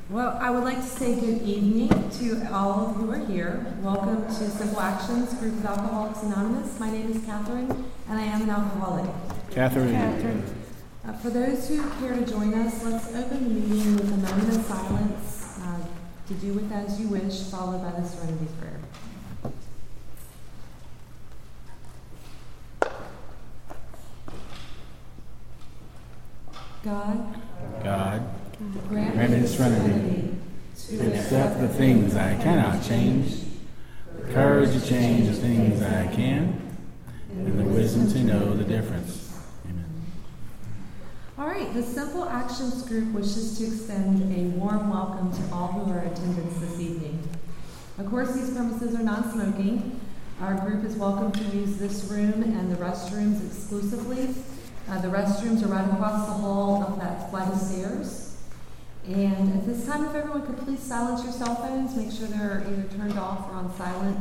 Well, I would like to say good evening to all who are here. Welcome to Simple Actions Group of Alcoholics Anonymous. My name is Catherine, and I am an alcoholic. Catherine. For those who care to join us, let's open the meeting with a moment of silence to do with as you wish, followed by the Serenity Prayer. God, grant me serenity to accept the things I cannot change, the courage to change the things I can, and the wisdom to know the difference. Amen. All right, the Simple Actions Group wishes to extend a warm welcome to all who are in attendance this evening. Of course, these premises are non-smoking. Our group is welcome to use this room and the restrooms exclusively. The restrooms are right across the hall of that flight of stairs. And at this time, if everyone could please silence your cell phones, make sure they're either turned off or on silent.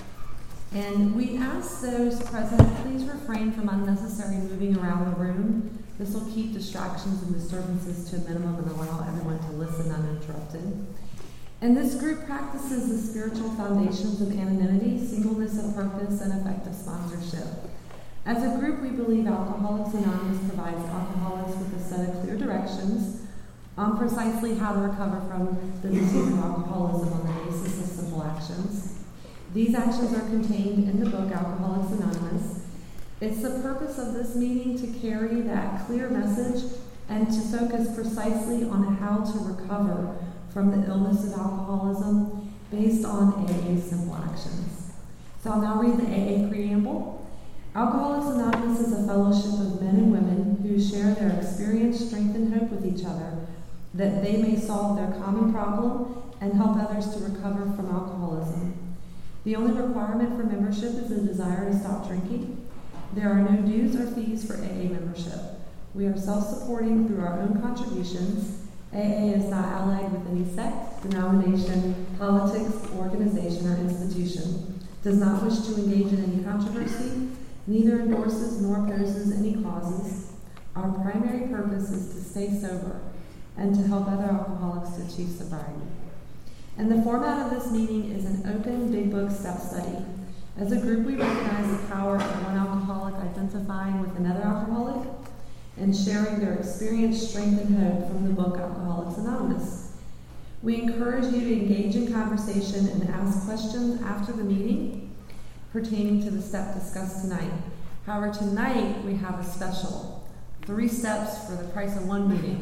And we ask those present, please refrain from unnecessary moving around the room. This will keep distractions and disturbances to a minimum and allow everyone to listen uninterrupted. And this group practices the spiritual foundations of anonymity, singleness of purpose, and effective sponsorship. As a group, we believe Alcoholics Anonymous provides alcoholics with a set of clear directions on precisely how to recover from the disease of alcoholism on the basis of simple actions. These actions are contained in the book Alcoholics Anonymous. It's the purpose of this meeting to carry that clear message and to focus precisely on how to recover from the illness of alcoholism based on AA's simple actions. So I'll now read the AA preamble. Alcoholics Anonymous is a fellowship of men and women who share their experience, strength, and hope with each other, that they may solve their common problem and help others to recover from alcoholism. The only requirement for membership is a desire to stop drinking. There are no dues or fees for AA membership. We are self-supporting through our own contributions. AA is not allied with any sect, denomination, politics, organization, or institution, does not wish to engage in any controversy, neither endorses nor opposes any causes. Our primary purpose is to stay sober and to help other alcoholics to achieve sobriety. And the format of this meeting is an open Big Book step study. As a group, we recognize the power of one alcoholic identifying with another alcoholic and sharing their experience, strength, and hope from the book Alcoholics Anonymous. We encourage you to engage in conversation and ask questions after the meeting pertaining to the step discussed tonight. However, tonight we have a special 3 steps for the price of 1 meeting.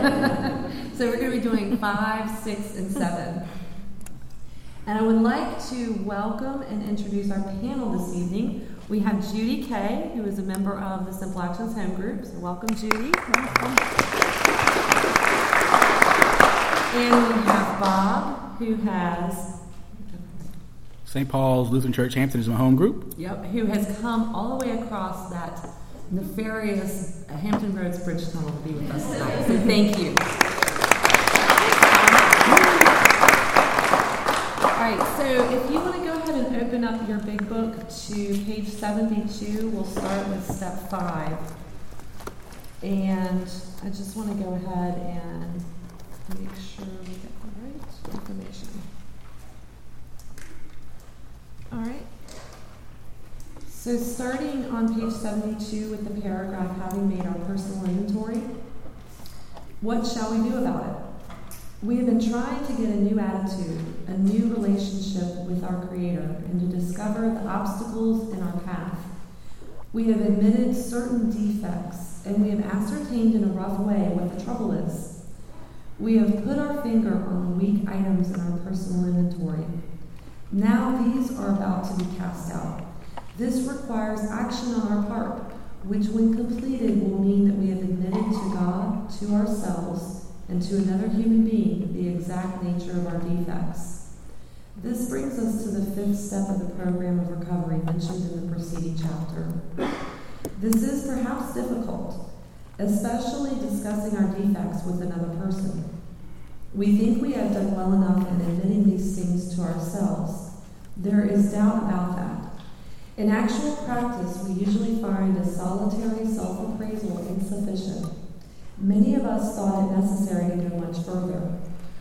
So we're going to be doing 5, 6, and 7. And I would like to welcome and introduce our panel this evening. We have Judy Kay, who is a member of the Simple Actions Home Group. So welcome, Judy. Welcome. And we have Bob, who has St. Paul's Lutheran Church Hampton is my home group. Yep, who has come all the way across that nefarious Hampton Roads Bridge Tunnel to be with us tonight. So thank you. All right, so if you want to go ahead and open up your big book to page 72, we'll start with step 5. And I just want to go ahead and make sure we get the right information. All right. So starting on page 72 with the paragraph, having made our personal inventory, what shall we do about it? We have been trying to get a new attitude, a new relationship with our Creator, and to discover the obstacles in our path. We have admitted certain defects, and we have ascertained in a rough way what the trouble is. We have put our finger on the weak items in our personal inventory. Now these are about to be cast out. This requires action on our part, which when completed will mean that we have admitted to God, to ourselves, and to another human being the exact nature of our defects. This brings us to the 5th step of the program of recovery mentioned in the preceding chapter. This is perhaps difficult, especially discussing our defects with another person. We think we have done well enough in admitting these things to ourselves. There is doubt about that. In actual practice, we usually find a solitary self-appraisal insufficient. Many of us thought it necessary to go much further.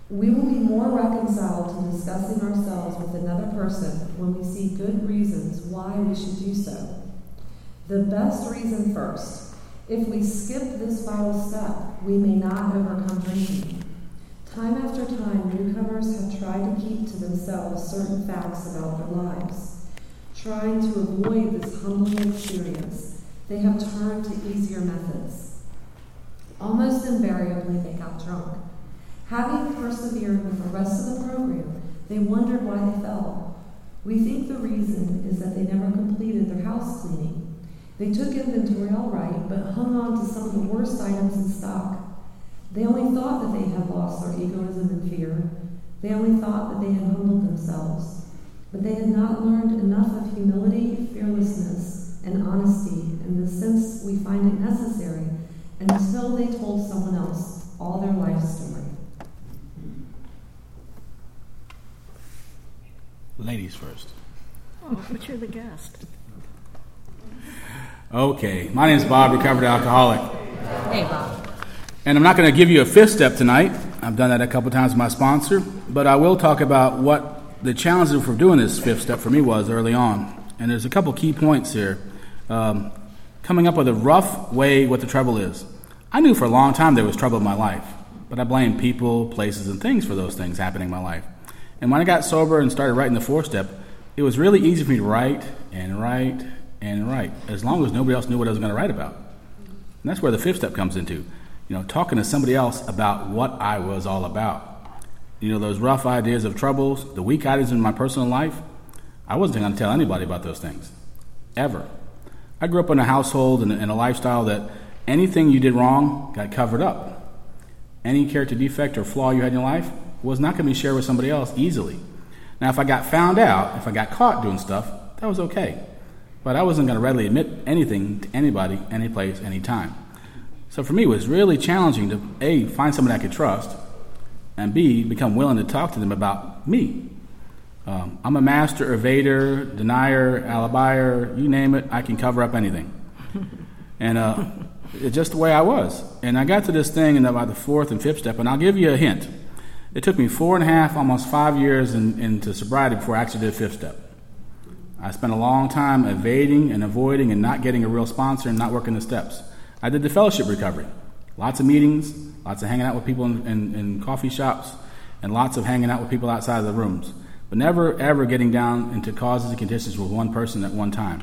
We will be more reconciled to discussing ourselves with another person when we see good reasons why we should do so. The best reason first. If we skip this vital step, we may not overcome drinking. Time after time, newcomers have tried to keep to themselves certain facts about their lives. Trying to avoid this humbling experience, they have turned to easier methods. Almost invariably, they got drunk. Having persevered with the rest of the program, they wondered why they fell. We think the reason is that they never completed their house cleaning. They took inventory all right, but hung on to some of the worst items in stock. They only thought that they had lost their egoism and fear. They only thought that they had humbled themselves. But they had not learned enough of humility, fearlessness, and honesty in the sense we find it necessary until they told someone else all their life story. Ladies first. Oh, but you're the guest. Okay, my name is Bob, recovered alcoholic. Hey, Bob. And I'm not going to give you a fifth step tonight. I've done that a couple times with my sponsor. But I will talk about what the challenge for doing this fifth step for me was early on. And there's a couple key points here. Coming up with a rough way what the trouble is. I knew for a long time there was trouble in my life. But I blamed people, places, and things for those things happening in my life. And when I got sober and started writing the fourth step, it was really easy for me to write and write and write, as long as nobody else knew what I was going to write about. And that's where the fifth step comes into. Talking to somebody else about what I was all about. Those rough ideas of troubles, the weak items in my personal life, I wasn't going to tell anybody about those things, ever. I grew up in a household and a lifestyle that anything you did wrong got covered up. Any character defect or flaw you had in your life was not going to be shared with somebody else easily. Now, if I got found out, if I got caught doing stuff, that was okay. But I wasn't going to readily admit anything to anybody, any place, any time. So for me, it was really challenging to, A, find someone I could trust, and B, become willing to talk to them about me. I'm a master evader, denier, alibier, you name it, I can cover up anything. And it's just the way I was. And I got to this thing in about the fourth and fifth step, and I'll give you a hint. It took me 4.5, almost 5 years into sobriety before I actually did fifth step. I spent a long time evading and avoiding and not getting a real sponsor and not working the steps. I did the fellowship recovery. Lots of meetings, lots of hanging out with people in coffee shops, and lots of hanging out with people outside of the rooms. But never, ever getting down into causes and conditions with one person at one time.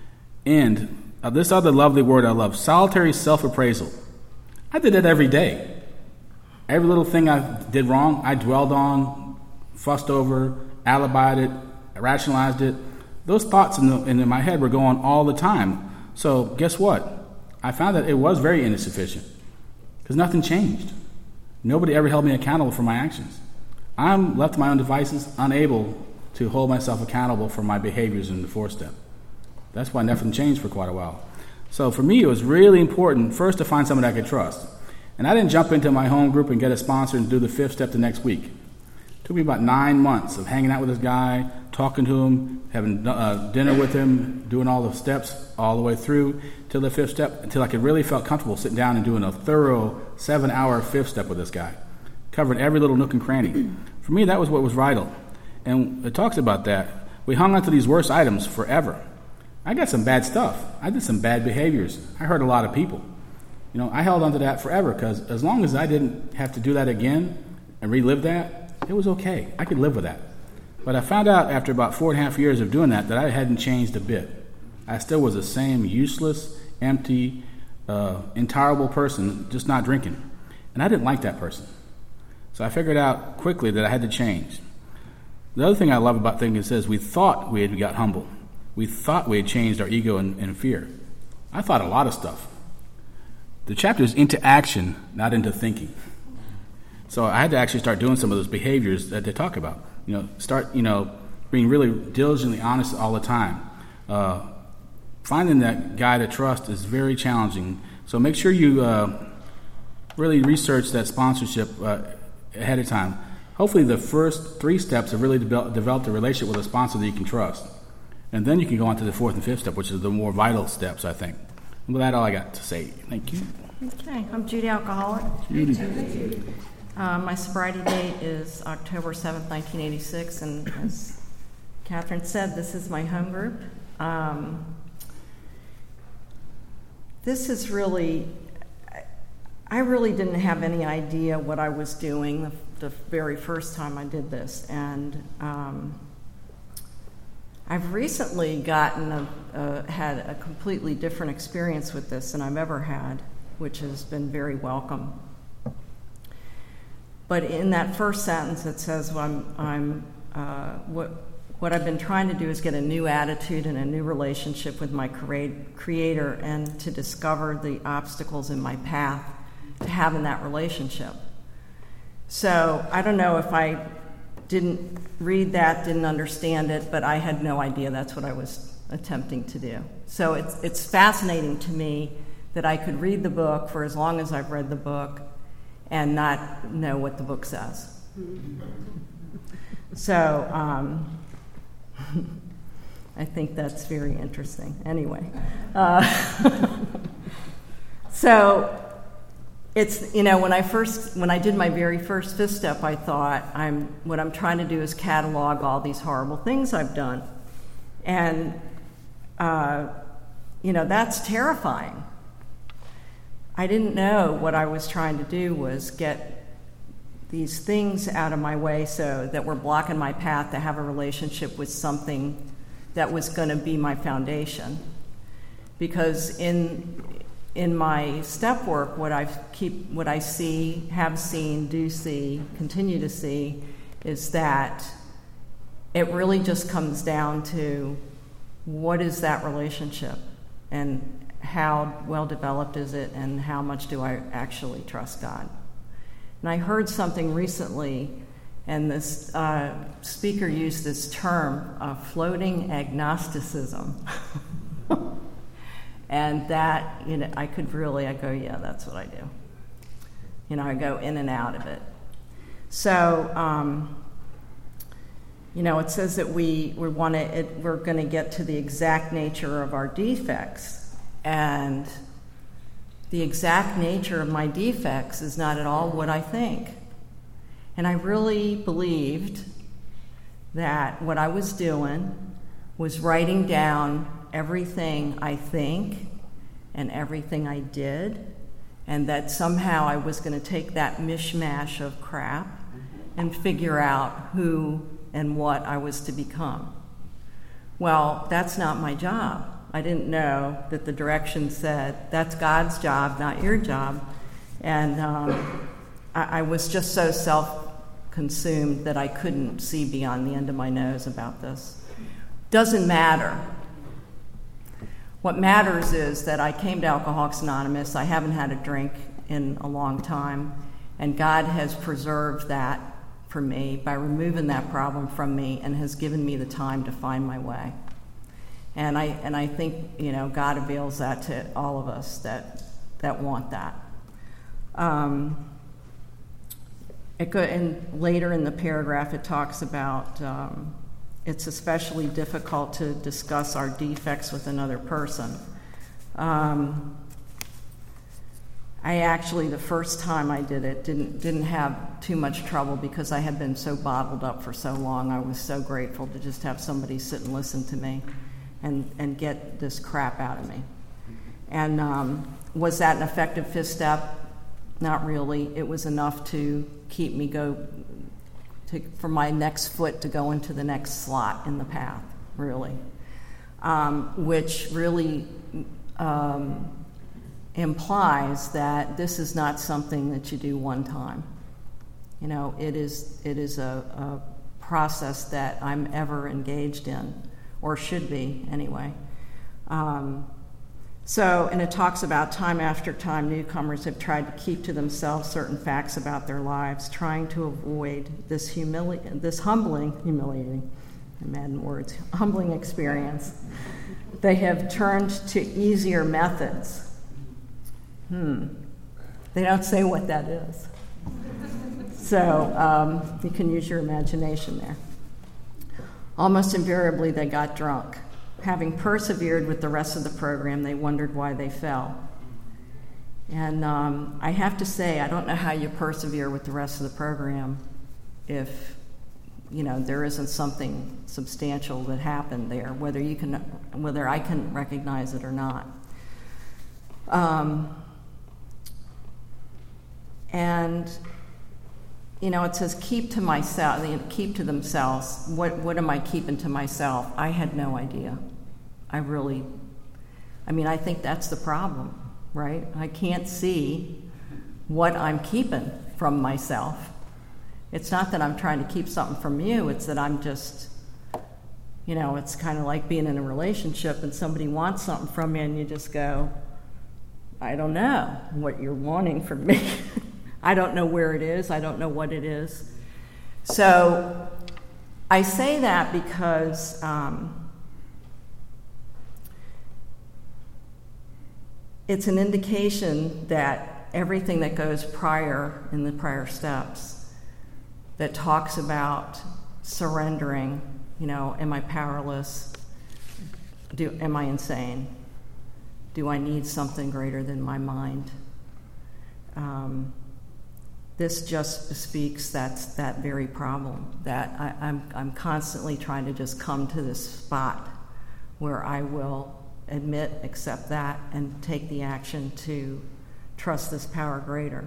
And this other lovely word I love, solitary self-appraisal. I did that every day. Every little thing I did wrong, I dwelled on, fussed over, alibied it, rationalized it. Those thoughts in my head were going all the time. So guess what? I found that it was very insufficient because nothing changed. Nobody ever held me accountable for my actions. I'm left to my own devices, unable to hold myself accountable for my behaviors in the fourth step. That's why nothing changed for quite a while. So for me, it was really important first to find someone I could trust. And I didn't jump into my home group and get a sponsor and do the fifth step the next week. It took me about 9 months of hanging out with this guy, talking to him, having dinner with him, doing all the steps all the way through till the fifth step, until I could really felt comfortable sitting down and doing a thorough 7-hour fifth step with this guy. Covered every little nook and cranny. For me, that was what was vital. And it talks about that. We hung on to these worst items forever. I got some bad stuff. I did some bad behaviors. I hurt a lot of people. I held on to that forever because as long as I didn't have to do that again and relive that, it was okay. I could live with that. But I found out after about 4.5 years of doing that I hadn't changed a bit. I still was the same useless, empty, intolerable person, just not drinking. And I didn't like that person. So I figured out quickly that I had to change. The other thing I love about thinking, it says we thought we had got humble. We thought we had changed our ego and fear. I thought a lot of stuff. The chapter is into action, not into thinking. So I had to actually start doing some of those behaviors that they talk about. Start being really diligently honest all the time. Finding that guy to trust is very challenging. So make sure you really research that sponsorship ahead of time. Hopefully the first 3 steps have really developed a relationship with a sponsor that you can trust. And then you can go on to the 4th and 5th step, which is the more vital steps, I think. And with that, all I got to say. Thank you. Okay, I'm Judy Alcoholic. Judy. My sobriety date is October 7th, 1986, and as Catherine said, this is my home group. This is really, I really didn't have any idea what I was doing the very first time I did this, and I've recently had a completely different experience with this than I've ever had, which has been very welcome. But in that first sentence, it says, what I've been trying to do is get a new attitude and a new relationship with my Creator, and to discover the obstacles in my path to having that relationship. So I don't know if I didn't read that, didn't understand it, but I had no idea that's what I was attempting to do. So it's fascinating to me that I could read the book for as long as I've read the book and not know what the book says. So I think that's very interesting. Anyway, so it's, when I did my very first fifth step, I thought what I'm trying to do is catalog all these horrible things I've done, and that's terrifying. I didn't know what I was trying to do was get these things out of my way so that were blocking my path to have a relationship with something that was going to be my foundation. Because in my step work, what I see, have seen, do see, continue to see, is that it really just comes down to what is that relationship, and how well developed is it, and how much do I actually trust God. And I heard something recently, and this speaker used this term, floating agnosticism. And that, I go, yeah, that's what I do. I go in and out of it. So, it says that we're going to get to the exact nature of our defects. And the exact nature of my defects is not at all what I think. And I really believed that what I was doing was writing down everything I think and everything I did, and that somehow I was going to take that mishmash of crap and figure out who and what I was to become. Well, that's not my job. I didn't know that the direction said, that's God's job, not your job. And I was just so self-consumed that I couldn't see beyond the end of my nose about this. Doesn't matter. What matters is that I came to Alcoholics Anonymous. I haven't had a drink in a long time, and God has preserved that for me by removing that problem from me and has given me the time to find my way. And I think, God avails that to all of us that want that. And later in the paragraph, it talks about it's especially difficult to discuss our defects with another person. I actually, the first time I did it, didn't have too much trouble because I had been so bottled up for so long. I was so grateful to just have somebody sit and listen to me and get this crap out of me. And was that an effective fifth step? Not really. It was enough to keep me for my next foot to go into the next slot in the path, really. Which really implies that this is not something that you do one time. It is a process that I'm ever engaged in, or should be anyway. And it talks about time after time, newcomers have tried to keep to themselves certain facts about their lives, trying to avoid this humbling experience. They have turned to easier methods. They don't say what that is. So you can use your imagination there. Almost invariably, they got drunk. Having persevered with the rest of the program, they wondered why they fell. And I have to say, I don't know how you persevere with the rest of the program if, there isn't something substantial that happened there, whether I can recognize it or not. And it says keep to myself, keep to themselves. What am I keeping to myself? I had no idea. I think that's the problem, right? I can't see what I'm keeping from myself. It's not that I'm trying to keep something from you, it's that I'm just, it's kind of like being in a relationship and somebody wants something from you and you just go, I don't know what you're wanting from me. I don't know where it is. I don't know what it is. So I say that because it's an indication that everything that goes prior in the prior steps that talks about surrendering, am I powerless? Am I insane? Do I need something greater than my mind? This just speaks that very problem, that I'm constantly trying to just come to this spot where I will admit, accept that, and take the action to trust this power greater.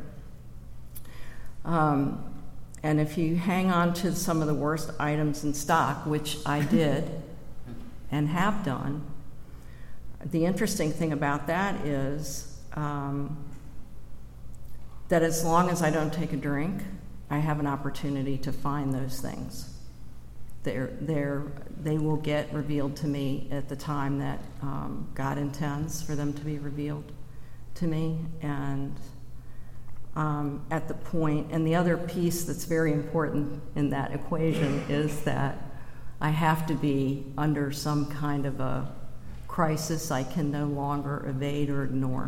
And if you hang on to some of the worst items in stock, which I did and have done, the interesting thing about that is that as long as I don't take a drink, I have an opportunity to find those things. They will get revealed to me at the time that God intends for them to be revealed to me, and at the point, and the other piece that's very important in that equation is that I have to be under some kind of a crisis I can no longer evade or ignore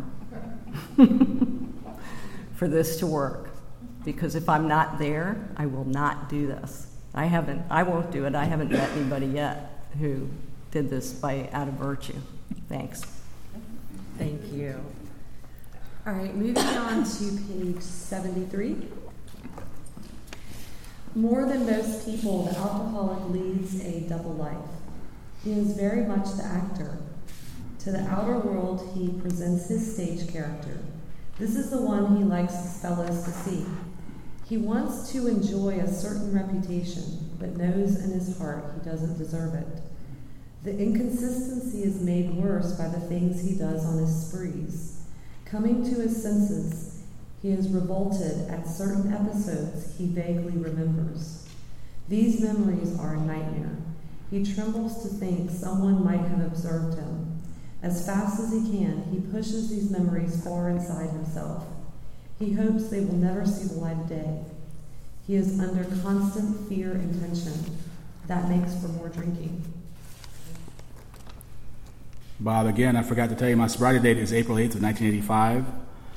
for this to work. Because if I'm not there, I will not do this. I won't do it. I haven't met anybody yet who did this out of virtue. Thanks. Thank you. All right, moving on to page 73. More than most people, the alcoholic leads a double life. He is very much the actor. To the outer world, he presents his stage character. This is the one he likes his fellows to see. He wants to enjoy a certain reputation, but knows in his heart he doesn't deserve it. The inconsistency is made worse by the things he does on his sprees. Coming to his senses, he is revolted at certain episodes he vaguely remembers. These memories are a nightmare. He trembles to think someone might have observed him. As fast as he can, he pushes these memories far inside himself. He hopes they will never see the light of day. He is under constant fear and tension. That makes for more drinking. Bob, again, I forgot to tell you, my sobriety date is April 8th of 1985.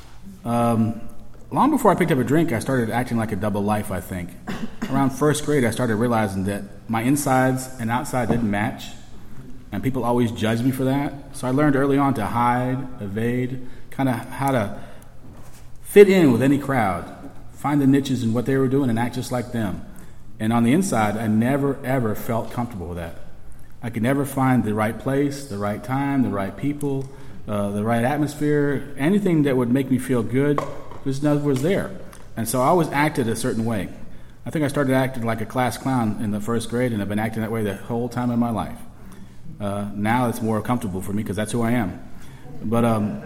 Long before I picked up a drink, I started acting like a double life, I think. Around first grade, I started realizing that my insides and outside didn't match, and people always judged me for that. So I learned early on to hide, evade, kind of how to fit in with any crowd, find the niches in what they were doing and act just like them. And on the inside, I never, ever felt comfortable with that. I could never find the right place, the right time, the right people, the right atmosphere, anything that would make me feel good, just never was there. And so I always acted a certain way. I think I started acting like a class clown in the first grade, and I've been acting that way the whole time in my life. Now it's more comfortable for me because that's who I am. But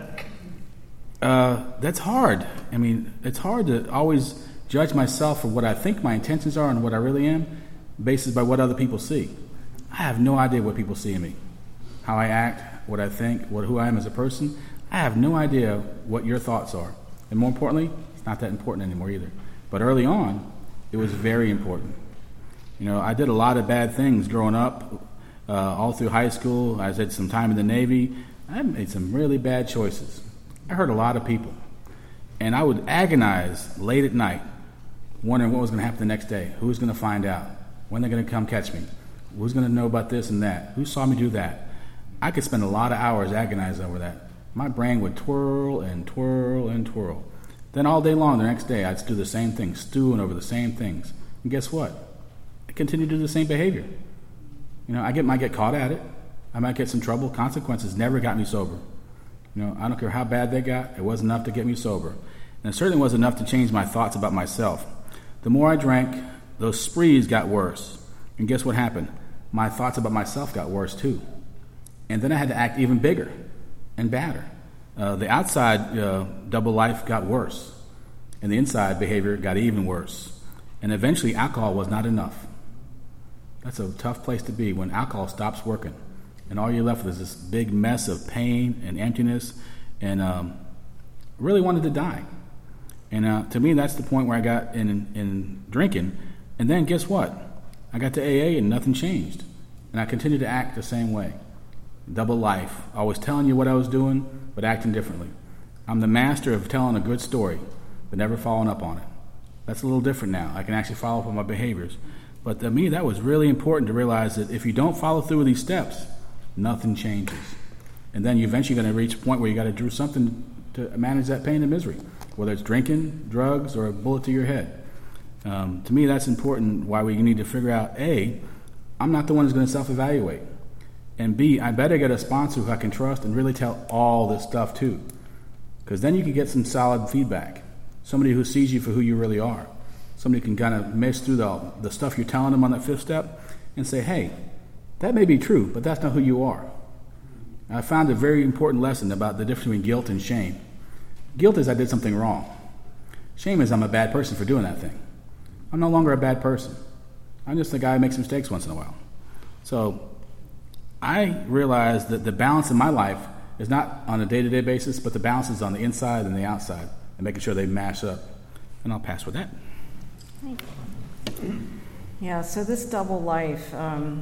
that's hard. I mean, it's hard to always judge myself for what I think my intentions are and what I really am, based by what other people see. I have no idea what people see in me, how I act, what I think, who I am as a person. I have no idea what your thoughts are. And more importantly, it's not that important anymore either. But early on, it was very important. You know, I did a lot of bad things growing up, all through high school. I did some time in the Navy. I made some really bad choices. I hurt a lot of people. And I would agonize late at night, wondering what was going to happen the next day. Who was going to find out? When they're going to come catch me? Who's going to know about this and that? Who saw me do that? I could spend a lot of hours agonizing over that. my brain would twirl and twirl and twirl. Then all day long, the next day, I'd do the same thing, stewing over the same things. And guess what? I continue to do the same behavior. I might get caught at it. I might get some trouble. Consequences never got me sober. I don't care how bad they got. It wasn't enough to get me sober. And it certainly wasn't enough to change my thoughts about myself. The more I drank, those sprees got worse. And guess what happened? My thoughts about myself got worse too. And then I had to act even bigger and badder. The outside double life got worse. And the inside behavior got even worse. And eventually alcohol was not enough. That's a tough place to be when alcohol stops working. And all you're left with is this big mess of pain and emptiness, and really wanted to die. And to me, that's the point where I got in drinking. And then guess what? I got to AA and nothing changed. And I continued to act the same way. Double life, always telling you what I was doing, but acting differently. I'm the master of telling a good story, but never following up on it. That's a little different now. I can actually follow up on my behaviors. But to me, that was really important to realize that if you don't follow through with these steps, nothing changes. And then you're eventually going to reach a point where you got to do something to manage that pain and misery, whether it's drinking, drugs, or a bullet to your head. To me, that's important, why we need to figure out, A, I'm not the one who's going to self-evaluate. And B, I better get a sponsor who I can trust and really tell all this stuff to. Because then you can get some solid feedback. Somebody who sees you for who you really are. Somebody can kind of mesh through the stuff you're telling them on that fifth step and say, hey, that may be true, but that's not who you are. I found a very important lesson about the difference between guilt and shame. Guilt is I did something wrong. Shame is I'm a bad person for doing that thing. I'm no longer a bad person. I'm just a guy who makes mistakes once in a while. So I realized that the balance in my life is not on a day-to-day basis, but the balance is on the inside and the outside, and making sure they mash up. And I'll pass with that. Yeah, so this double life,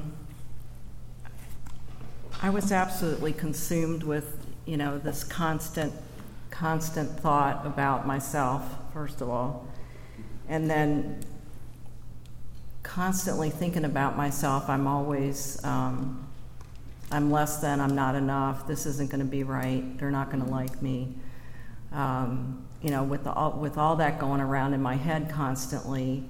I was absolutely consumed with, this constant thought about myself, first of all, and then constantly thinking about myself. I'm always, I'm less than, I'm not enough, this isn't going to be right, they're not going to like me. With all that going around in my head constantly,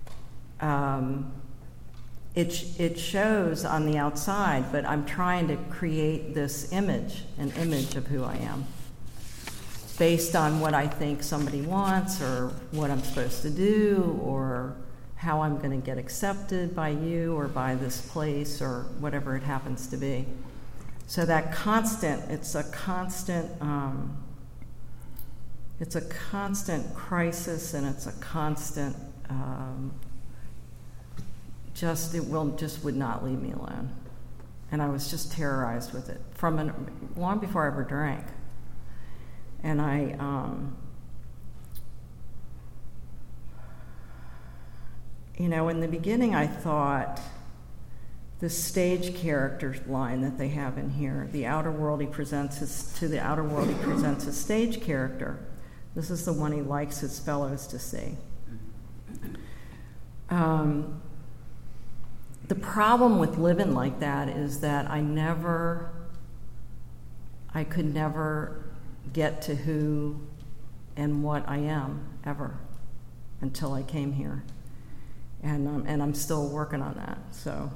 it shows on the outside, but I'm trying to create this image, an image of who I am, based on what I think somebody wants, or what I'm supposed to do, or how I'm going to get accepted by you or by this place, or whatever it happens to be. So it's a constant crisis, and it's a constant, it would not leave me alone. And I was just terrorized with it long before I ever drank. And in the beginning I thought the stage character line that they have in here, the outer world he presents a stage character. This is the one he likes his fellows to see. The problem with living like that is that I could never get to who and what I am ever until I came here. And I'm still working on that. So,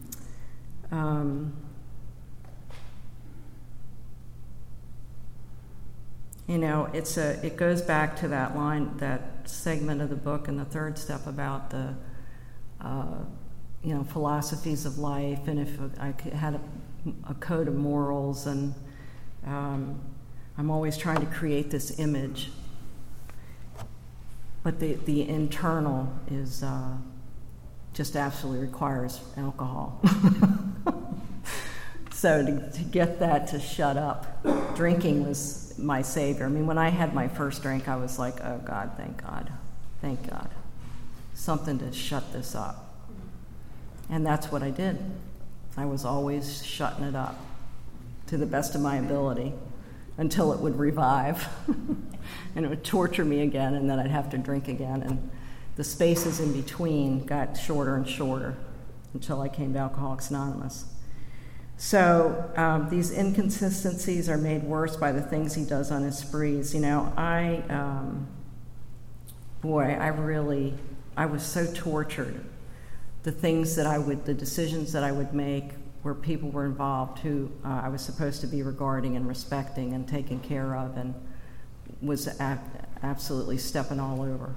it goes back to that line, that segment of the book in the third step about the, philosophies of life, and if I had a code of morals, and I'm always trying to create this image. But the internal is just absolutely requires alcohol. So to get that to shut up, drinking was my savior. I mean, when I had my first drink, I was like, oh God, thank God, something to shut this up. And that's what I did. I was always shutting it up to the best of my ability until it would revive. And it would torture me again, and then I'd have to drink again. And the spaces in between got shorter and shorter until I came to Alcoholics Anonymous. So these inconsistencies are made worse by the things he does on his sprees. You know, I was so tortured. The decisions that I would make where people were involved who I was supposed to be regarding and respecting and taking care of, and was absolutely stepping all over.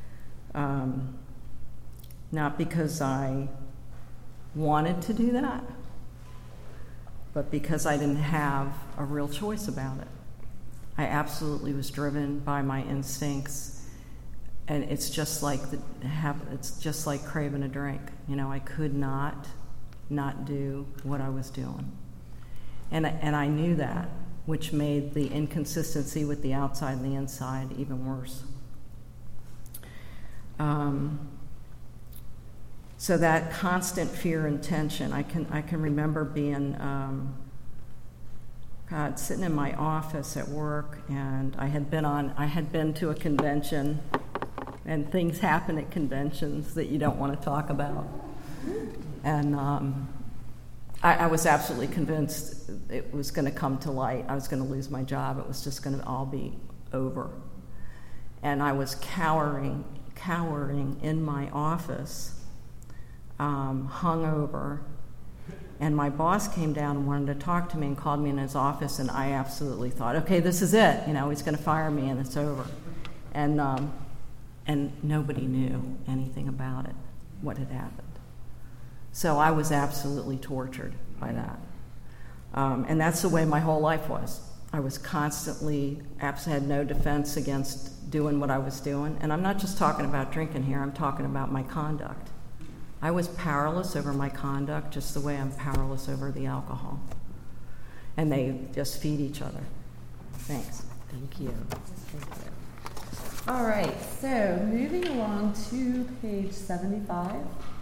Not because I wanted to do that, but because I didn't have a real choice about it. I absolutely was driven by my instincts, and it's just like craving a drink. You know, I could not do what I was doing, and I knew that, which made the inconsistency with the outside and the inside even worse. So that constant fear and tension, I can remember being, sitting in my office at work, and I had been to a convention, and things happen at conventions that you don't want to talk about, and I was absolutely convinced it was going to come to light. I was going to lose my job. It was just going to all be over, and I was cowering in my office. Hungover, and my boss came down and wanted to talk to me and called me in his office, and I absolutely thought, okay, this is it. You know, he's going to fire me and it's over. And nobody knew anything about it, what had happened. So I was absolutely tortured by that. And that's the way my whole life was. I was constantly, had no defense against doing what I was doing. And I'm not just talking about drinking here, I'm talking about my conduct. I was powerless over my conduct just the way I'm powerless over the alcohol. And they just feed each other. Thanks. Thank you. All right, so moving along to page 75.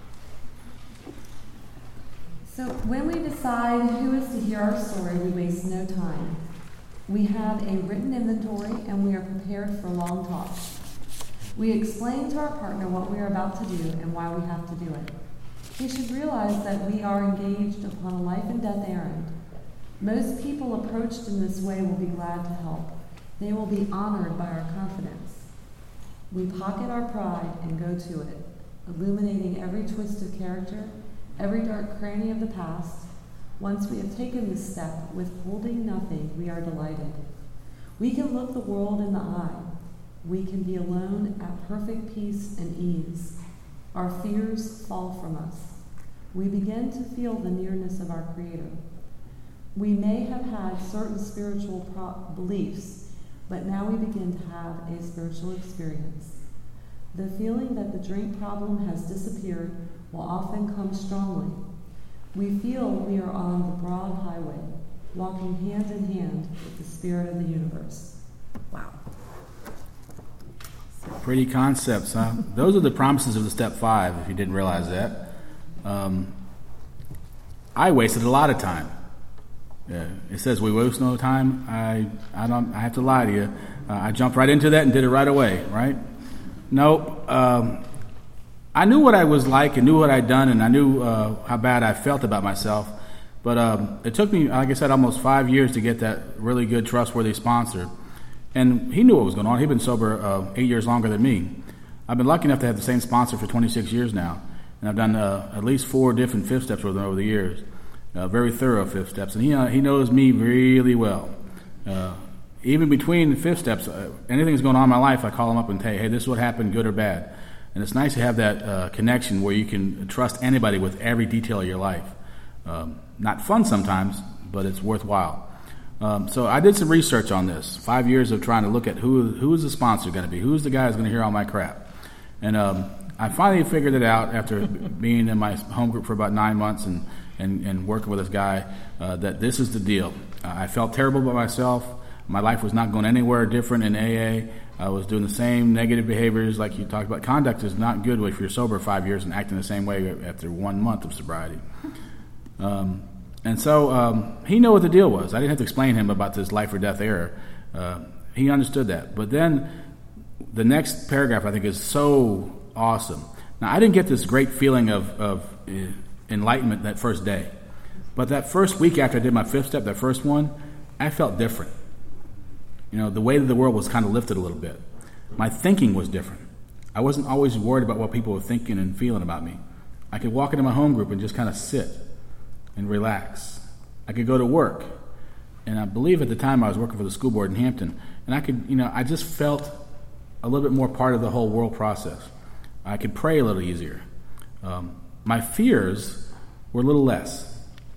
So when we decide who is to hear our story, we waste no time. We have a written inventory and we are prepared for long talks. We explain to our partner what we are about to do and why we have to do it. We should realize that we are engaged upon a life and death errand. Most people approached in this way will be glad to help. They will be honored by our confidence. We pocket our pride and go to it, illuminating every twist of character, every dark cranny of the past. Once we have taken this step, withholding nothing, we are delighted. We can look the world in the eye. We can be alone at perfect peace and ease. Our fears fall from us. We begin to feel the nearness of our Creator. We may have had certain spiritual beliefs, but now we begin to have a spiritual experience. The feeling that the drink problem has disappeared will often come strongly. We feel we are on the broad highway, walking hand in hand with the Spirit of the universe. Wow. Pretty concepts, huh? Those are the promises of the step 5, if you didn't realize that. I wasted a lot of time. It says we waste no time. I have to lie to you. I jumped right into that and did it right away, right? No, I knew what I was like and knew what I'd done, and I knew how bad I felt about myself. But it took me, like I said, almost 5 years to get that really good, trustworthy sponsor. And he knew what was going on. He'd been sober 8 years longer than me. I've been lucky enough to have the same sponsor for 26 years now. And I've done at least 4 different fifth steps with him over the years. Very thorough fifth steps. And he knows me really well. Even between the fifth steps, anything that's going on in my life, I call him up and say, hey, this is what happened, good or bad. And it's nice to have that connection where you can trust anybody with every detail of your life. Not fun sometimes, but it's worthwhile. So I did some research on this. 5 years of trying to look at who is the sponsor going to be, who's the guy who's going to hear all my crap. And I finally figured it out after being in my home group for about 9 months and working with this guy that this is the deal. I felt terrible about myself. My life was not going anywhere different in AA. I was doing the same negative behaviors like you talked about. Conduct is not good if you're sober 5 years and acting the same way after 1 month of sobriety. And so he knew what the deal was. I didn't have to explain to him about this life or death error. He understood that. But then the next paragraph, I think, is so awesome. Now, I didn't get this great feeling of enlightenment that first day. But that first week after I did my 5th step, that first one, I felt different. The weight of the world was kind of lifted a little bit. My thinking was different. I wasn't always worried about what people were thinking and feeling about me. I could walk into my home group and just kind of sit and relax. I could go to work. And I believe at the time I was working for the school board in Hampton. And I could, I just felt a little bit more part of the whole world process. I could pray a little easier. My fears were a little less.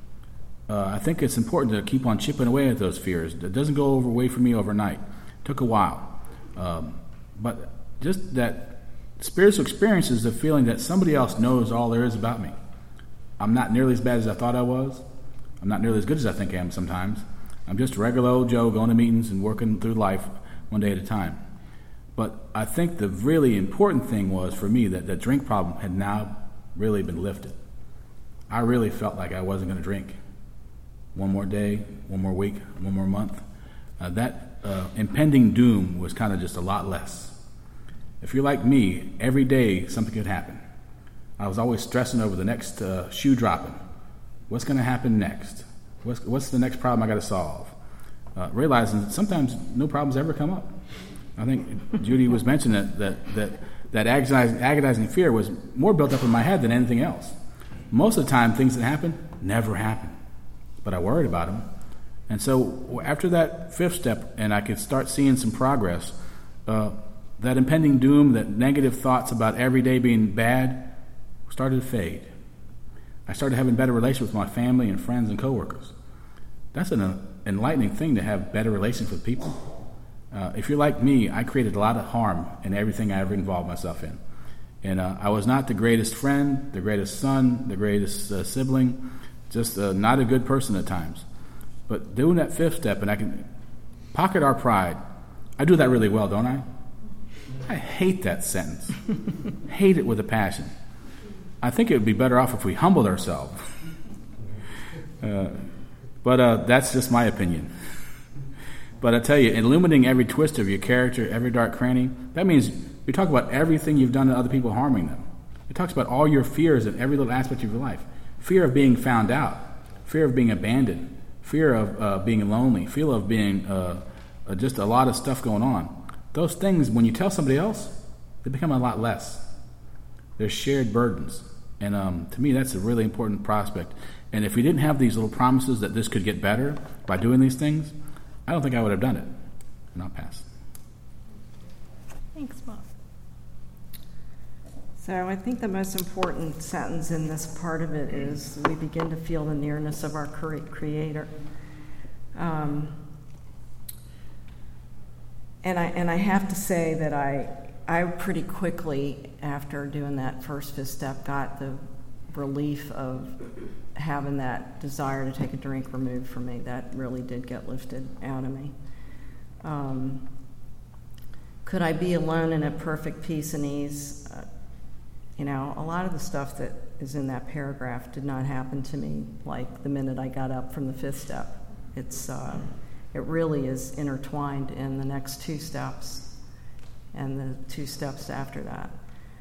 I think it's important to keep on chipping away at those fears. It doesn't go away from me overnight. It took a while. But just that spiritual experience is the feeling that somebody else knows all there is about me. I'm not nearly as bad as I thought I was. I'm not nearly as good as I think I am sometimes. I'm just a regular old Joe going to meetings and working through life one day at a time. But I think the really important thing was for me that the drink problem had now really been lifted. I really felt like I wasn't going to drink. One more day, one more week, one more month. That impending doom was kind of just a lot less. If you're like me, every day something could happen. I was always stressing over the next shoe dropping. What's going to happen next? What's the next problem I got to solve? Realizing that sometimes no problems ever come up. I think Judy was mentioning that agonizing fear was more built up in my head than anything else. Most of the time, things that happen never happen, but I worried about them. And so after that 5th step, and I could start seeing some progress, that impending doom, that negative thoughts about every day being bad, started to fade. I started having better relations with my family and friends and coworkers. That's an enlightening thing, to have better relations with people. If you're like me, I created a lot of harm in everything I ever involved myself in. And I was not the greatest friend, the greatest son, the greatest sibling, just not a good person at times. But doing that 5th step, and I can pocket our pride. I do that really well, don't I? I hate that sentence. Hate it with a passion. I think it would be better off if we humbled ourselves. But that's just my opinion. But I tell you, illuminating every twist of your character, every dark cranny, that means we talk about everything you've done to other people, harming them. It talks about all your fears in every little aspect of your life. Fear of being found out, fear of being abandoned, fear of being lonely, fear of being just a lot of stuff going on. Those things, when you tell somebody else, they become a lot less. They're shared burdens. And to me, that's a really important prospect. And if we didn't have these little promises that this could get better by doing these things, I don't think I would have done it. And I'll pass. Thanks, Bob. So I think the most important sentence in this part of it is we begin to feel the nearness of our Creator. And I have to say that I pretty quickly, after doing that first 5th step, got the relief of having that desire to take a drink removed from me. That really did get lifted out of me. Could I be alone and at perfect peace and ease? A lot of the stuff that is in that paragraph did not happen to me like the minute I got up from the 5th step. It really is intertwined in the next 2 steps and the 2 steps after that.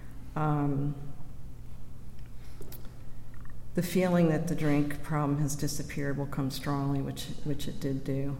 The feeling that the drink problem has disappeared will come strongly, which it did do.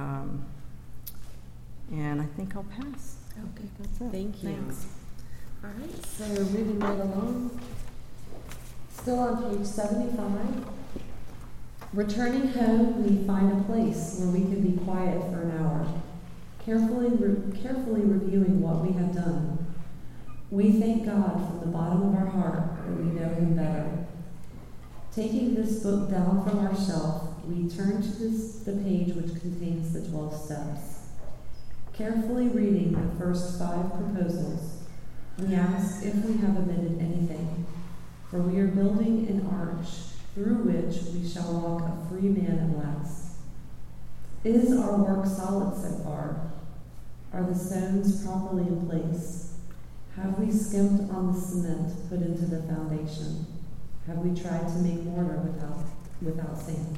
And I think I'll pass. Okay, That's it. thank you. Thanks. All right, so moving right along. Still on page 75. Returning home, we find a place where we can be quiet for an hour, carefully reviewing what we have done. We thank God from the bottom of our heart that we know Him better. Taking this book down from our shelf, we turn to the page which contains the 12 steps. Carefully reading the first 5 proposals, we ask if we have omitted anything, for we are building an arch through which we shall walk a free man at last. Is our work solid so far? Are the stones properly in place? Have we skimped on the cement put into the foundation? Have we tried to make mortar without sand?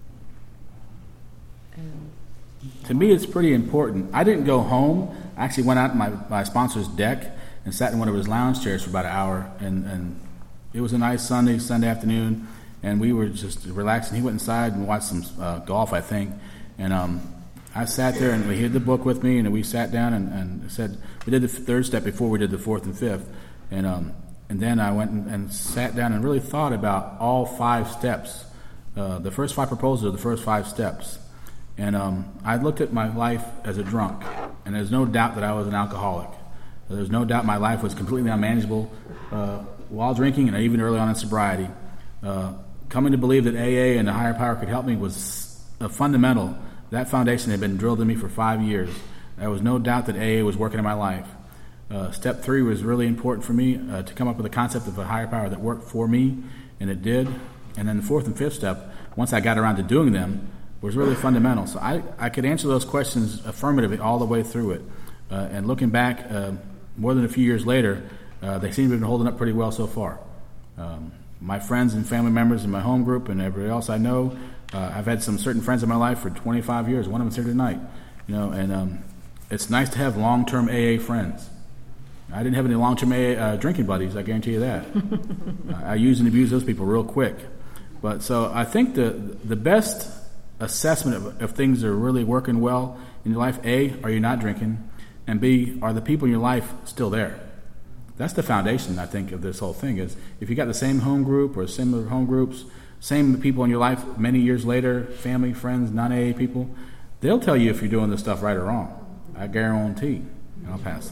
To me, it's pretty important. I didn't go home. I actually went out on my sponsor's deck and sat in one of his lounge chairs for about an hour. And it was a nice Sunday afternoon. and we were just relaxing. He went inside and watched some golf, I think, and I sat there, and he had the book with me, and we sat down and said, we did the third step before we did the fourth and fifth, and then I went and sat down and really thought about all 5 steps. The first 5 proposals are the first 5 steps. And I looked at my life as a drunk, and there's no doubt that I was an alcoholic. There's no doubt my life was completely unmanageable while drinking and even early on in sobriety. Coming to believe that AA and the higher power could help me was fundamental. That foundation had been drilled in me for 5 years. There was no doubt that AA was working in my life. Step 3 was really important for me to come up with a concept of a higher power that worked for me, and it did. And then the 4th and 5th step, once I got around to doing them, was really fundamental. So I could answer those questions affirmatively all the way through it. And looking back, more than a few years later, they seem to have been holding up pretty well so far. My friends and family members in my home group and everybody else I know, I've had some certain friends in my life for 25 years. One of them's here tonight. And it's nice to have long-term AA friends. I didn't have any long-term AA drinking buddies, I guarantee you that. I use and abuse those people real quick. But so I think the best assessment of things that are really working well in your life, A, are you not drinking? And B, are the people in your life still there? That's the foundation, I think, of this whole thing, is if you got the same home group or similar home groups, same people in your life many years later, family, friends, non-AA people, they'll tell you if you're doing this stuff right or wrong. I guarantee. And I'll pass.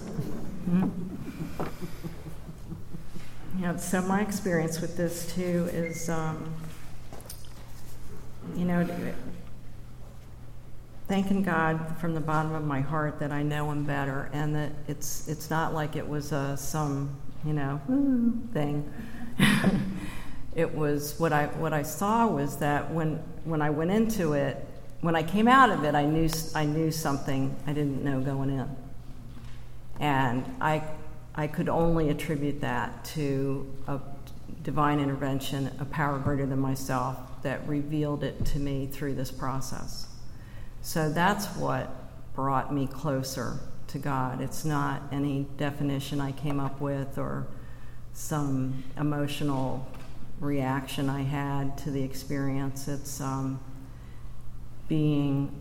Yeah, so my experience with this, too, is, thanking God from the bottom of my heart that I know Him better, and that it's not like it was some thing. It was what I saw was that when I went into it, when I came out of it, I knew something I didn't know going in, and I could only attribute that to a divine intervention, a power greater than myself that revealed it to me through this process. So that's what brought me closer to God. It's not any definition I came up with or some emotional reaction I had to the experience. It's being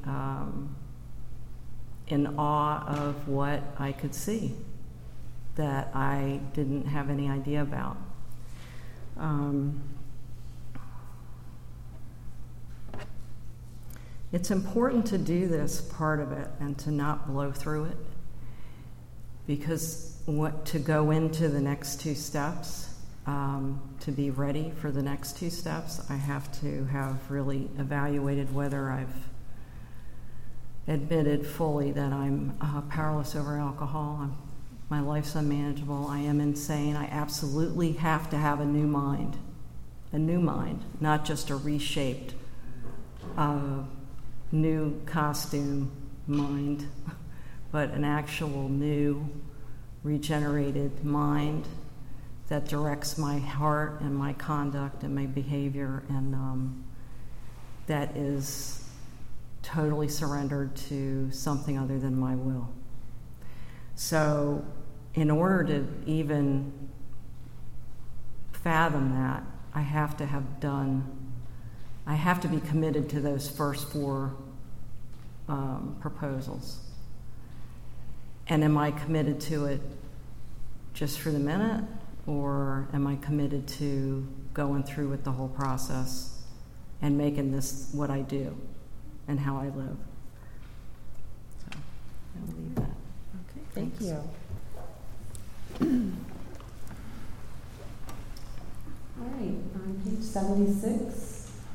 in awe of what I could see that I didn't have any idea about. It's important to do this part of it and to not blow through it, because to go into the next 2 steps, to be ready for the next 2 steps, I have to have really evaluated whether I've admitted fully that I'm powerless over alcohol. My life's unmanageable. I am insane. I absolutely have to have a new mind, not just a reshaped new costume mind, but an actual new regenerated mind that directs my heart and my conduct and my behavior, and that is totally surrendered to something other than my will. So in order to even fathom that, I have to be committed to those first 4 proposals. And am I committed to it just for the minute, or am I committed to going through with the whole process and making this what I do and how I live? So I'll leave that. Okay, thank you. All right, on page 76.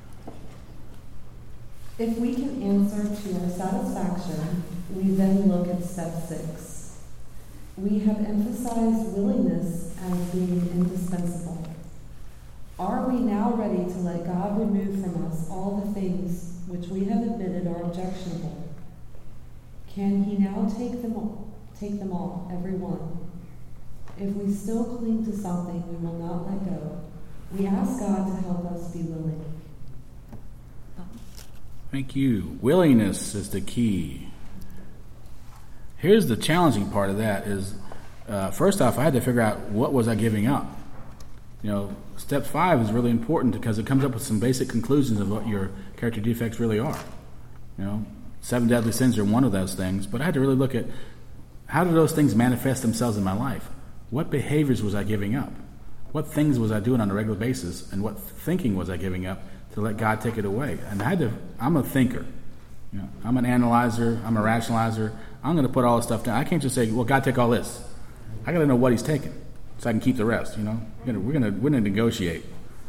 If we can answer to our satisfaction, we then look at step 6. We have emphasized willingness as being indispensable. Are we now ready to let God remove from us all the things which we have admitted are objectionable? Can He now take them all, every one? If we still cling to something we will not let go, we ask God to help us be willing. Thank you. Willingness is the key. Here's the challenging part of that is, first off, I had to figure out what was I giving up. Step 5 is really important because it comes up with some basic conclusions of what your character defects really are. 7 deadly sins are one of those things, but I had to really look at how do those things manifest themselves in my life? What behaviors was I giving up? What things was I doing on a regular basis, and what thinking was I giving up to let God take it away? And I'm a thinker. I'm an analyzer. I'm a rationalizer. I'm going to put all this stuff down. I can't just say, well, God, take all this. I got to know what he's taking so I can keep the rest, We're going to negotiate.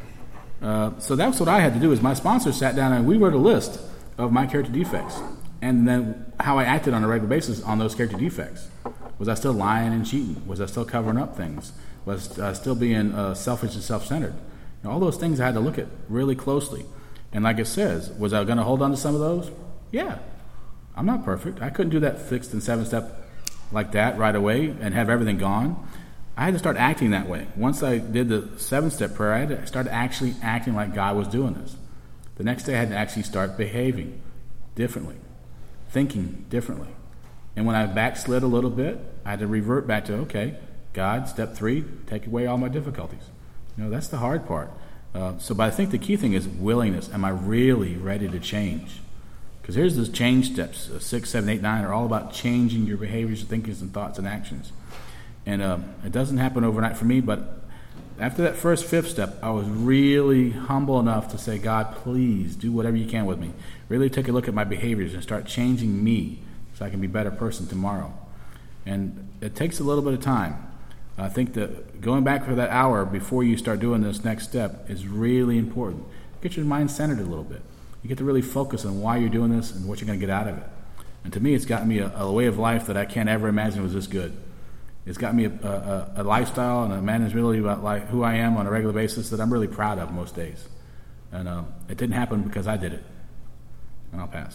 So that's what I had to do is my sponsor sat down and we wrote a list of my character defects and then how I acted on a regular basis on those character defects. Was I still lying and cheating? Was I still covering up things? Was I still being selfish and self-centered? All those things I had to look at really closely. And like it says, was I going to hold on to some of those? Yeah. I'm not perfect. I couldn't do that fixed and 7-step like that right away and have everything gone. I had to start acting that way. Once I did the 7-step prayer, I had to start actually acting like God was doing this. The next day I had to actually start behaving differently, thinking differently. And when I backslid a little bit, I had to revert back to, okay, God, step 3, take away all my difficulties. That's the hard part. But I think the key thing is willingness. Am I really ready to change? Because here's those change steps. 6, 7, 8, 9 are all about changing your behaviors, thinkings, and thoughts and actions. And it doesn't happen overnight for me, but after that first 5th step, I was really humble enough to say, God, please do whatever you can with me. Really take a look at my behaviors and start changing me so I can be a better person tomorrow. And it takes a little bit of time. I think that going back for that hour before you start doing this next step is really important. Get your mind centered a little bit. You get to really focus on why you're doing this and what you're going to get out of it. And to me, it's gotten me a way of life that I can't ever imagine was this good. It's got me a lifestyle and a manageability about who I am on a regular basis that I'm really proud of most days. And it didn't happen because I did it. And I'll pass.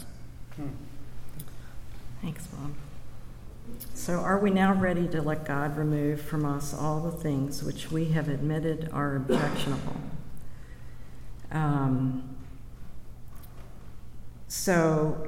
Thanks, Bob. So are we now ready to let God remove from us all the things which we have admitted are objectionable? So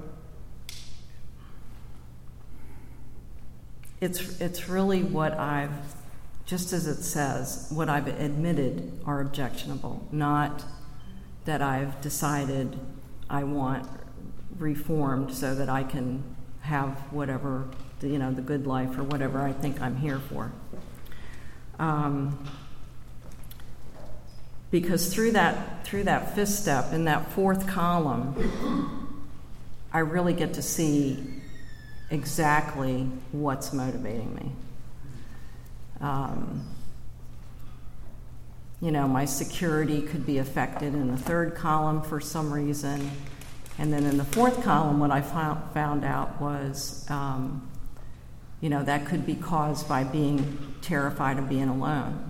it's really what I've, just as it says, what I've admitted are objectionable, not that I've decided I want reformed so that I can have whatever, the good life or whatever I think I'm here for. Because through that 5th step, in that 4th column, I really get to see exactly what's motivating me. My security could be affected in the 3rd column for some reason. And then in the 4th column, what I found out was, that could be caused by being terrified of being alone.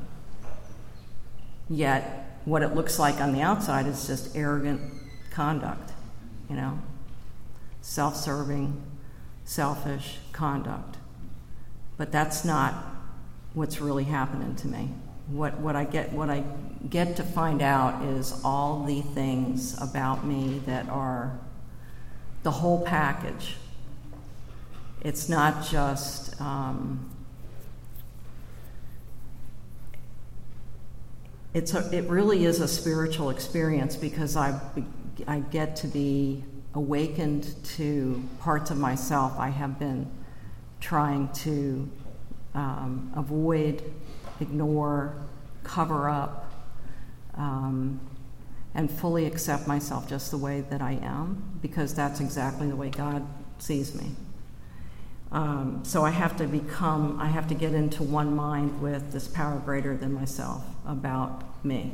Yet, what it looks like on the outside is just arrogant conduct, self-serving, selfish conduct. But that's not what's really happening to me. What I get to find out is all the things about me that are the whole package. It's not just it really is a spiritual experience because I get to be awakened to parts of myself I have been trying to avoid, ignore, cover up, and fully accept myself just the way that I am, because that's exactly the way God sees me. So I have to get into one mind with this power greater than myself about me.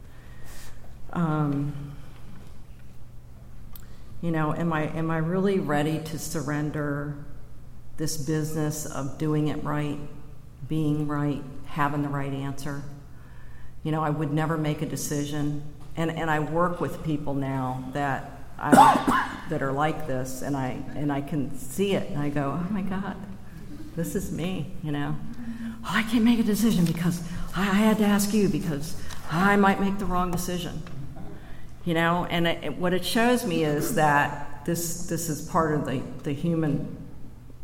Am I really ready to surrender this business of doing it right, being right, having the right answer? I would never make a decision, and I work with people now that are like this, and I can see it, and I go, oh my God, this is me. Oh, I can't make a decision because I had to ask you because I might make the wrong decision. And what it shows me is that this is part of the human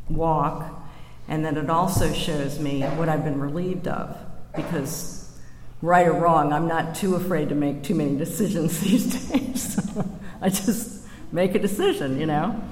walk, and that it also shows me what I've been relieved of, because right or wrong. I'm not too afraid to make too many decisions these days. I just make a decision, you know.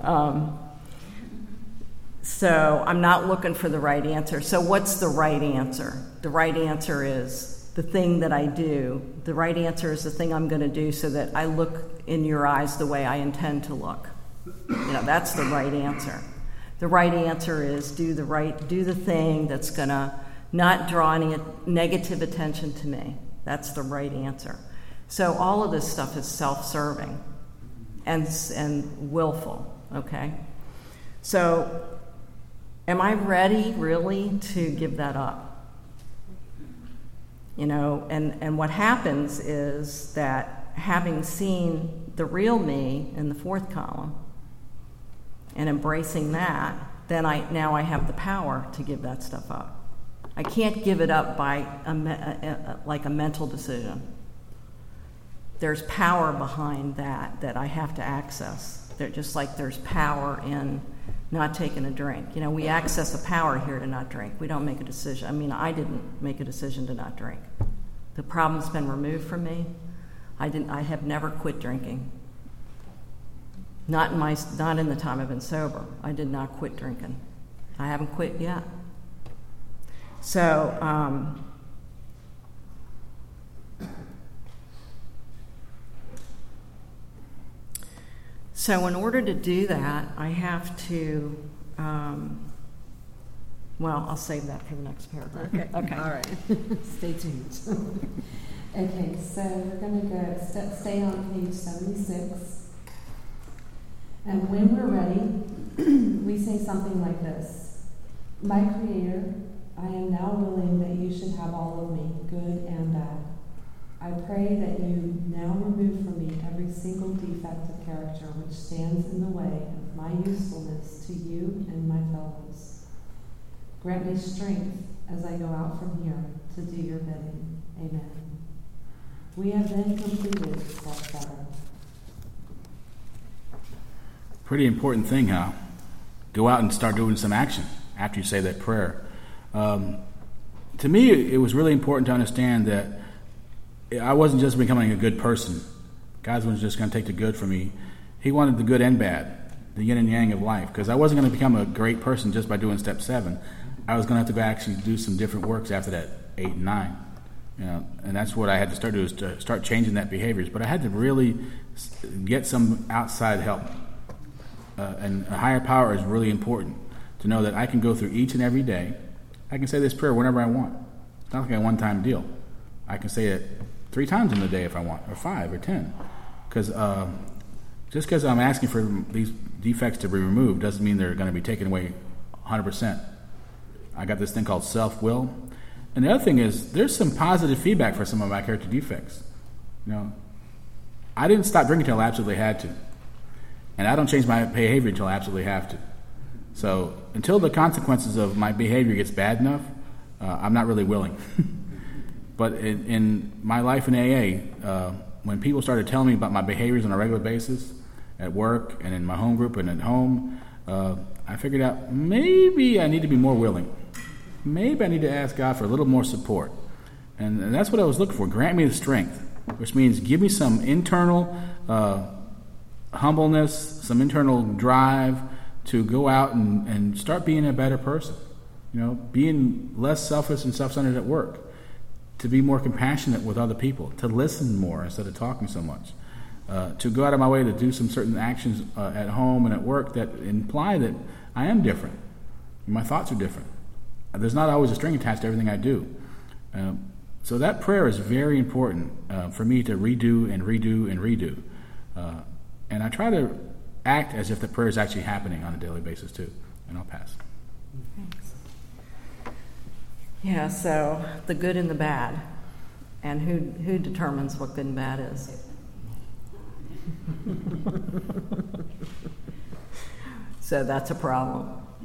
So I'm not looking for the right answer. So what's the right answer? The right answer is the thing that I do. The right answer is the thing I'm going to do so that I look in your eyes the way I intend to look. You know, that's the right answer. The right answer is do the thing that's going to not draw any negative attention to me. That's the right answer. So all of this stuff is self-serving and willful, okay? So am I ready, really, to give that up? You know, and what happens is that having seen the real me in the fourth column and embracing that, then now I have the power to give that stuff up. I can't give it up by like a mental decision. There's power behind that I have to access. Just like there's power in not taking a drink. You know, we access a power here to not drink. We don't make a decision. I mean, I didn't make a decision to not drink. The problem's been removed from me. I have never quit drinking. Not in the time I've been sober. I did not quit drinking. I haven't quit yet. So, in order to do that, I have to, I'll save that for the next paragraph. Okay. All right. Stay tuned. Okay, so we're going to stay on page 76. And when we're ready, we say something like this. My Creator, I am now willing that you should have all of me, good and bad. I pray that you now remove from me every single defect of character which stands in the way of my usefulness to you and my fellows. Grant me strength as I go out from here to do your bidding. Amen. We have then completed step 7. Pretty important thing, huh? Go out and start doing some action after you say that prayer. To me, it was really important to understand that I wasn't just becoming a good person. God wasn't just going to take the good from me. He wanted the good and bad, the yin and yang of life, because I wasn't going to become a great person just by doing step 7. I was going to have to go actually do some different works after that 8 and 9. You know, and that's what I had to start doing, is to start changing that behaviors. But I had to really get some outside help. And a higher power is really important to know that I can go through each and every day. I can say this prayer whenever I want. It's not like a one-time deal. I can say it 3 times in the day if I want, or 5 or 10. Because just because I'm asking for these defects to be removed doesn't mean they're going to be taken away 100%. I got this thing called self-will. And the other thing is, there's some positive feedback for some of my character defects. You know, I didn't stop drinking until I absolutely had to. And I don't change my behavior until I absolutely have to. So until the consequences of my behavior gets bad enough, I'm not really willing. But in my life in AA, when people started telling me about my behaviors on a regular basis, at work and in my home group and at home, I figured out maybe I need to be more willing. Maybe I need to ask God for a little more support. And that's what I was looking for. Grant me the strength, which means give me some internal humbleness, some internal drive to go out and start being a better person. You know, being less selfish and self-centered at work, to be more compassionate with other people, to listen more instead of talking so much, to go out of my way to do some certain actions at home and at work that imply that I am different. My thoughts are different. There's not always a string attached to everything I do. So that prayer is very important for me to redo and redo and redo. And I try to act as if the prayer is actually happening on a daily basis too. And I'll pass. Thanks. Yeah, so the good and the bad. And who determines what good and bad is? So that's a problem.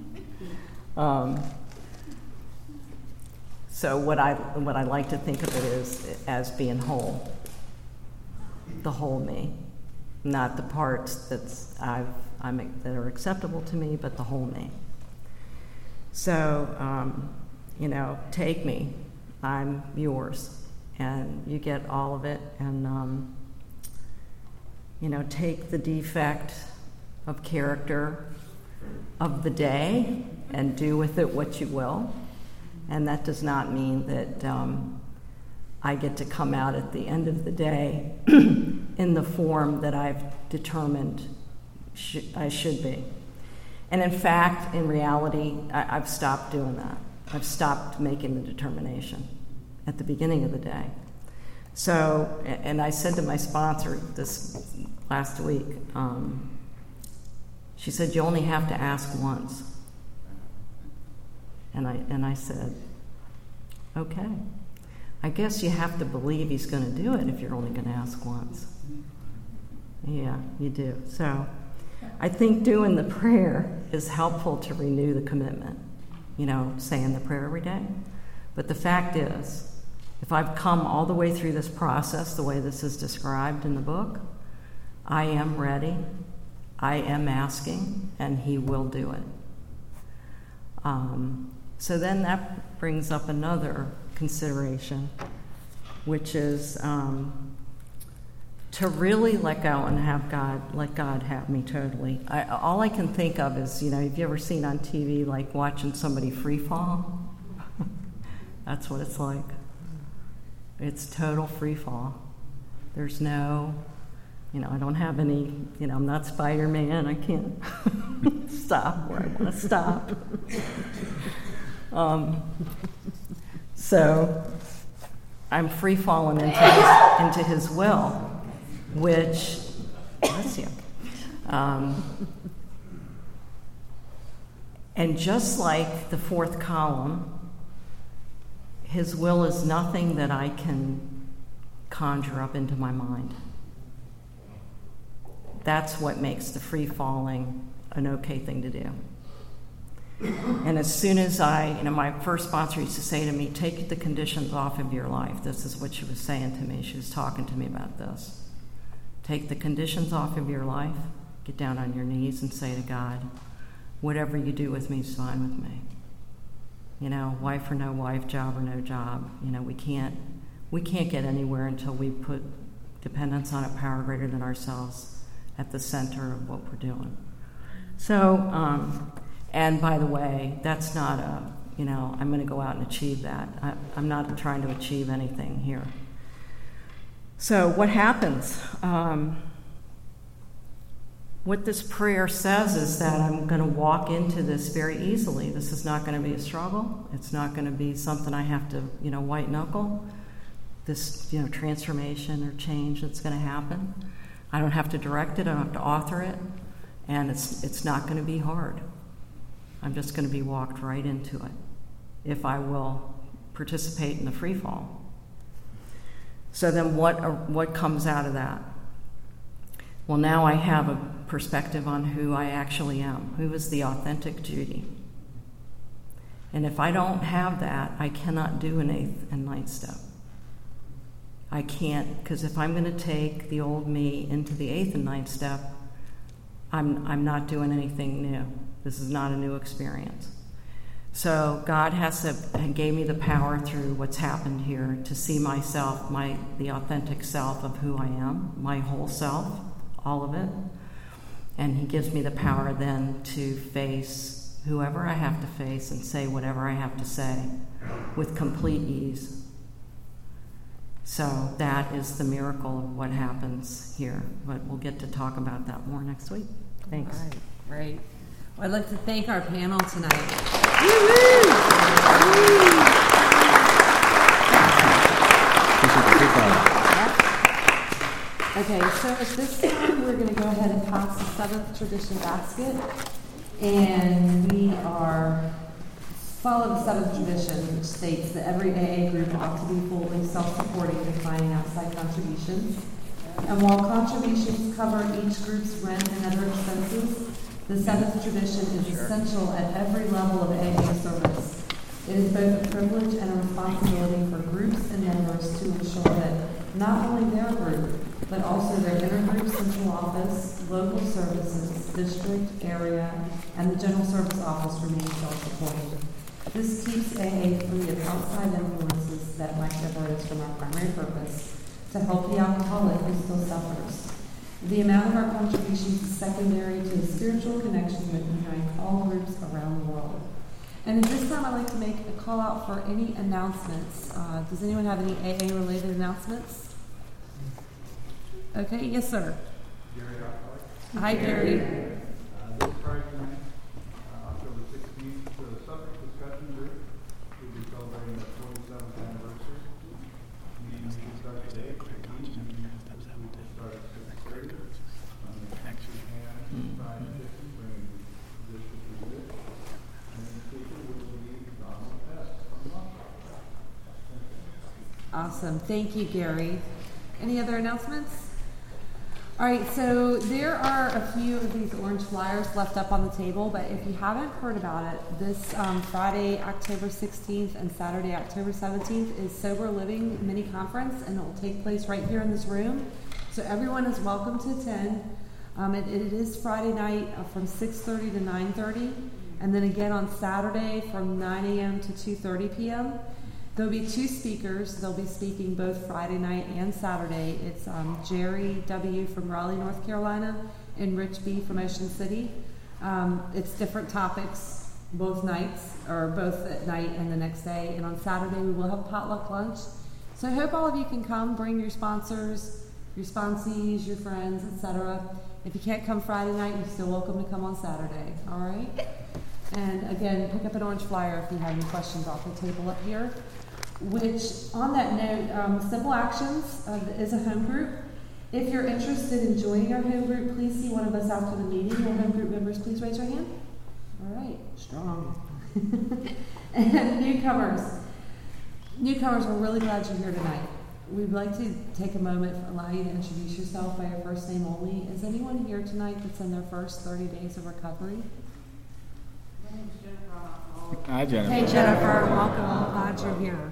So what I like to think of it is as being whole, the whole me, not the parts that are acceptable to me, but the whole me. So take me, I'm yours. and you get all of it, and take the defect of character of the day and do with it what you will. And that does not mean that I get to come out at the end of the day in the form that I've determined I should be. And in fact, in reality, I've stopped doing that. I've stopped making the determination at the beginning of the day. So, and I said to my sponsor this last week, she said, you only have to ask once. And I said, okay. I guess you have to believe he's going to do it if you're only going to ask once. Yeah, you do. So I think doing the prayer is helpful to renew the commitment, saying the prayer every day. But the fact is, if I've come all the way through this process the way this is described in the book, I am ready, I am asking, and he will do it. So then that brings up another consideration, which is to really let go and let God have me totally. All I can think of is, have you ever seen on TV, like watching somebody free fall? That's what it's like. It's total free fall. There's no, I don't have any, I'm not Spider-Man. I can't stop where I want to stop. So I'm free falling into his will, which, bless you. And just like the fourth column, his will is nothing that I can conjure up into my mind. That's what makes the free falling an okay thing to do. And as soon as my first sponsor used to say to me, take the conditions off of your life. This is what she was saying to me. She was talking to me about this. Take the conditions off of your life, get down on your knees and say to God, whatever you do with me is fine with me. Wife or no wife, job or no job. We can't get anywhere until we put dependence on a power greater than ourselves at the center of what we're doing. So, and by the way, that's not I'm going to go out and achieve that. I'm not trying to achieve anything here. So what happens? What this prayer says is that I'm going to walk into this very easily. This is not going to be a struggle. It's not going to be something I have to, white knuckle. This, transformation or change that's going to happen. I don't have to direct it. I don't have to author it. And it's not going to be hard. I'm just going to be walked right into it if I will participate in the free fall. So then what comes out of that? Well, now I have a perspective on who I actually am. Who is the authentic Judy? And if I don't have that, I cannot do an 8th and 9th step. I can't, because if I'm going to take the old me into the 8th and 9th step, I'm not doing anything new. This is not a new experience. So God gave me the power through what's happened here to see myself, the authentic self of who I am, my whole self, all of it. And he gives me the power then to face whoever I have to face and say whatever I have to say with complete ease. So that is the miracle of what happens here. But we'll get to talk about that more next week. Thanks. All right, great. Well, I'd like to thank our panel tonight. Okay, so at this time, we're going to go ahead and pass the 7th tradition basket. And we follow the 7th tradition, which states that every AA group ought to be fully self-supporting, declining outside contributions. And while contributions cover each group's rent and other expenses, the 7th tradition is essential at every level of AA service. It is both a privilege and a responsibility for groups and members to ensure that not only their group, but also their intergroup central office, local services, district, area, and the general service office remain self-supporting. This keeps AA free of outside influences that that might divert us from our primary purpose to help the alcoholic who still suffers. The amount of our contributions is secondary to the spiritual connection that unites all groups around the world. And at this time, I'd like to make a call out for any announcements. Does anyone have any AA-related announcements? Okay, yes, sir. Gary Alcock. Hi, Gary. This Friday night, October 16th, the Suffolk Discussion Group will be celebrating their 47th anniversary. Meeting will start at 8. We'll start at 6:30. And 5:50, bringing this to the list. And the speaker will be Donald S. from Moscow. Awesome. Thank you, Gary. Any other announcements? All right, so there are a few of these orange flyers left up on the table, but if you haven't heard about it, this Friday, October 16th and Saturday, October 17th is Sober Living Mini Conference, and it will take place right here in this room. So everyone is welcome to attend. It is Friday night from 6:30 to 9:30, and then again on Saturday from 9 a.m. to 2:30 p.m. There'll be two speakers. They'll be speaking both Friday night and Saturday. It's Jerry W. from Raleigh, North Carolina, and Rich B. from Ocean City. It's different topics both nights, or both at night and the next day. And on Saturday, we will have potluck lunch. So I hope all of you can come. Bring your sponsors, your sponsees, your friends, etc. If you can't come Friday night, you're still welcome to come on Saturday. All right? And again, pick up an orange flyer if you have any questions off the table up here. Which, on that note, Simple Actions is a home group. If you're interested in joining our home group, please see one of us after the meeting. Will home group members please raise your hand? All right, strong. And newcomers, we're really glad you're here tonight. We'd like to take a moment to allow you to introduce yourself by your first name only. Is anyone here tonight that's in their first 30 days of recovery? My name's Jennifer. Hi, Jennifer. Hey, Jennifer. Welcome. Glad you're here.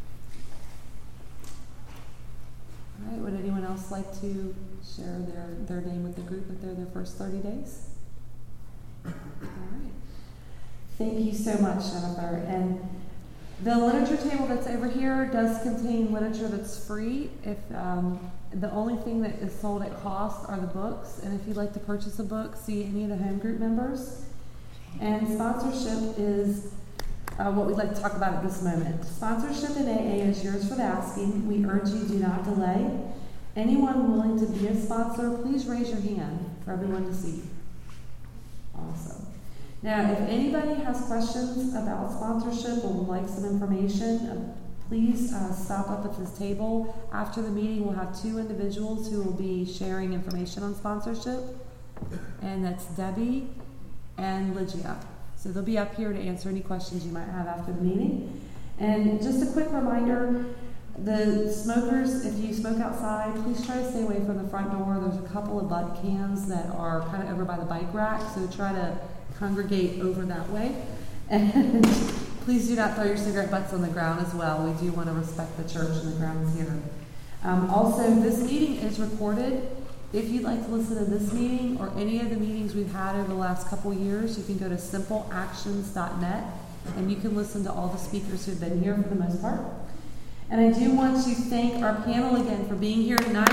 All right. Would anyone else like to share their name with the group if they're their first 30 days? All right. Thank you so much, Jennifer. And the literature table that's over here does contain literature that's free. If the only thing that is sold at cost are the books, and if you'd like to purchase a book, see any of the home group members. And sponsorship is what we'd like to talk about at this moment. Sponsorship in AA is yours for the asking. We urge you, do not delay. Anyone willing to be a sponsor, please raise your hand for everyone to see. Awesome. Now, if anybody has questions about sponsorship or would like some information, please stop up at this table. After the meeting, we'll have two individuals who will be sharing information on sponsorship, and that's Debbie and Lygia. So they'll be up here to answer any questions you might have after the meeting. And just a quick reminder, the smokers, if you smoke outside, please try to stay away from the front door. There's a couple of bud cans that are kind of over by the bike rack, so try to congregate over that way. And please do not throw your cigarette butts on the ground as well. We do want to respect the church and the grounds here. Also, this meeting is recorded. If you'd like to listen to this meeting or any of the meetings we've had over the last couple years, you can go to simpleactions.net and you can listen to all the speakers who've been here for the most part. And I do want to thank our panel again for being here tonight.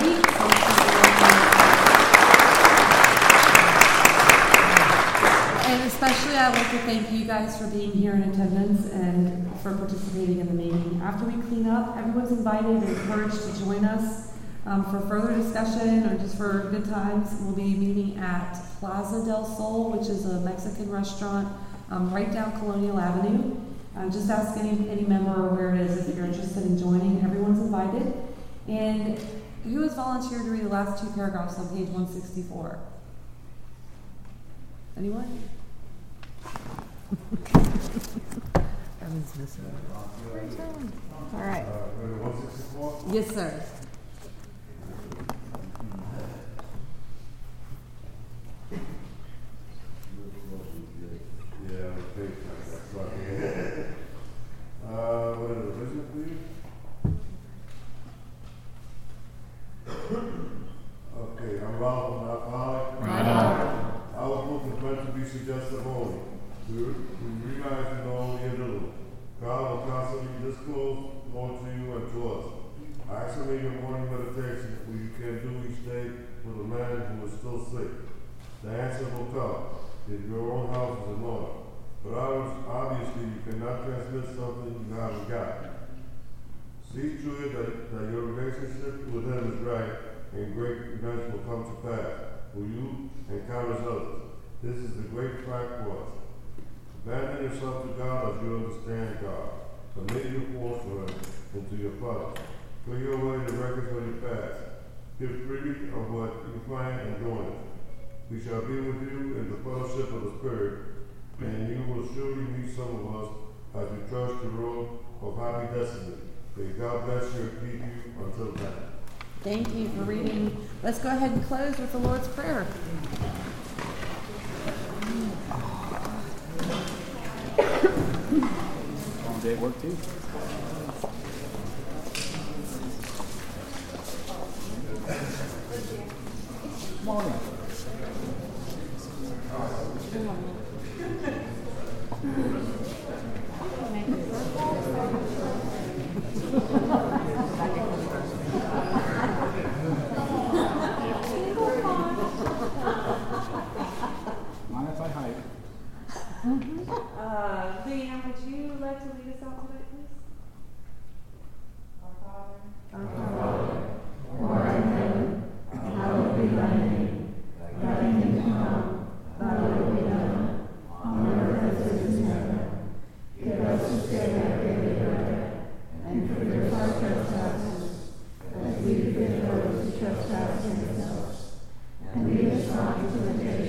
And especially I'd like to thank you guys for being here in attendance and for participating in the meeting. After we clean up, everyone's invited and encouraged to join us for further discussion or just for good times. We'll be meeting at Plaza del Sol, which is a Mexican restaurant right down Colonial Avenue. Just ask any member where it is if you're interested in joining. Everyone's invited. And who has volunteered to read the last two paragraphs on page 164? Anyone? Evan's missing. All right. Yes, sir. What is the vision, please? Okay, I'm Ronald from Alcoholic. I was looking for to be suggestive only. We realize you know only a little. God will constantly disclose more to you me your morning meditation where you can do each day with a man who is still sick. The answer will come if your own house is in order. But obviously you cannot transmit something you haven't got. See to it that your relationship with him is right and great events will come to pass for you and countless others. This is the great fact for us. Abandon yourself to God as you understand God. Commit your force to Him and to your Father. Clear away the records of your past. Give freely of what you find and join us. We shall be with you in the fellowship of the Spirit, and you will surely meet some of us as you trust the road of happy destiny. May God bless you and keep you until then. Thank you for reading. Let's go ahead and close with the Lord's Prayer. Long day at work too. Morning. Mind if I hide? Leanne, would you like to lead us out tonight, please? Our Father. And lead us not into temptation,